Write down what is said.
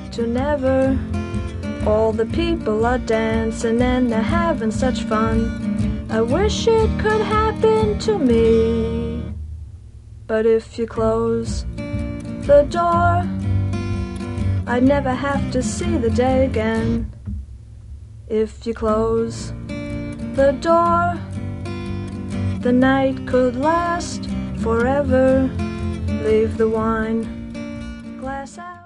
to never. All the people are dancing and they're having such fun. I wish it could happen to me. But if you close the door, I'd never have to see the day again. If you close the door, the night could last forever. Leave the wine glass out.